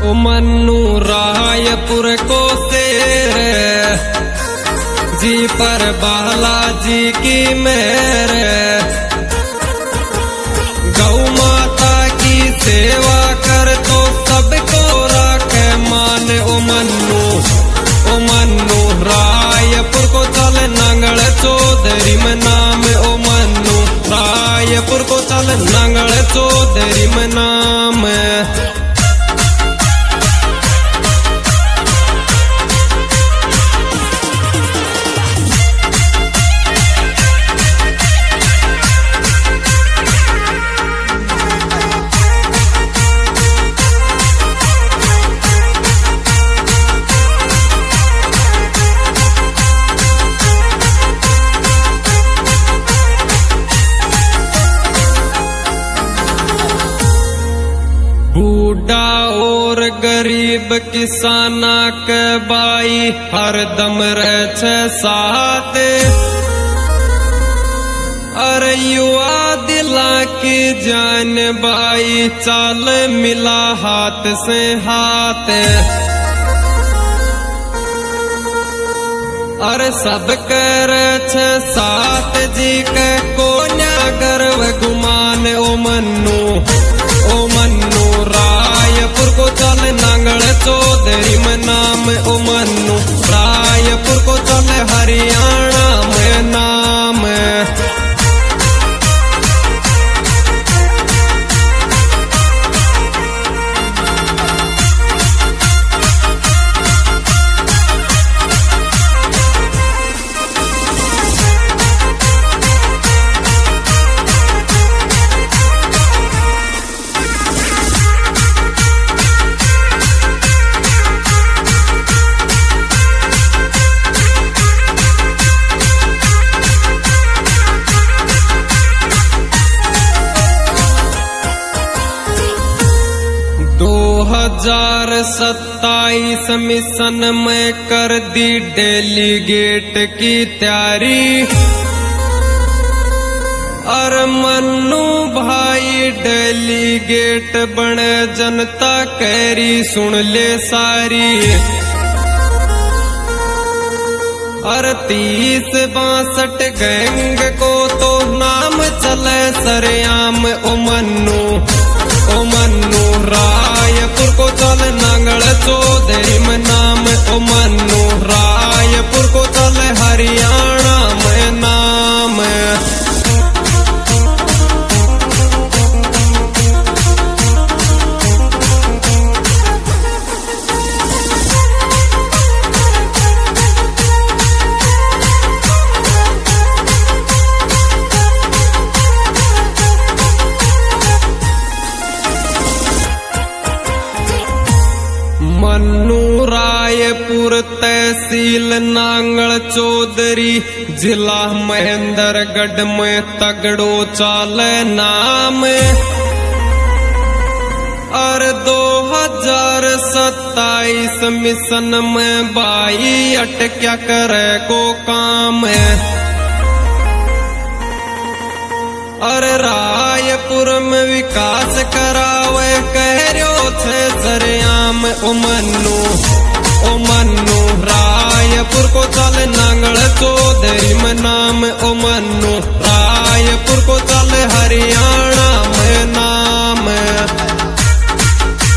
ओ मन्नू रायपुर को शेर जी पर बालाजी की मेहर। गौ माता की सेवा कर तो सबको राखे मान। ओ मन्नू रायपुर को चल नांगल चौधरी में नाम। ओ मन्नू रायपुर को चल नांगल चौधरी में नाम। बूढ़ा और गरीब किसाना के बाई हरदम रहे साथ। अरे युवा दिला की जान बाई चाल मिला हाथ से हाथ। अरे सब कर साथ जी के कोन्या गर्व गुमान। ओ मन्नू रायपुर को चल नांगल चौधरी में नाम। ओ मन्नू रायपुर को चल हरियाणा में नाम। हजार 27 मिशन में कर दी डेलीगेट की तैयारी। और मन्नू भाई डेलीगेट बने जनता कैरी सुन ले सारी। और 30-62 गैंग को तो नाम चले सरेआम। ओ मन्नू रायपुर को चल नांगल चौधरी में नाम। ओ मन्नू रायपुर को चल हरियाणा में नाम। मन्नू रायपुर तहसील नांगल चौधरी जिला महेंद्रगढ़ में तगड़ो चाल नाम। और 2027 मिशन में बाई अटक्या करे को काम। और रायपुर में विकास करावे कहरो छे सरेआम। ओ मन्नू रायपुर को चल नांगल चौधरी में नाम। ओ मन्नू रायपुर को चल हरियाणा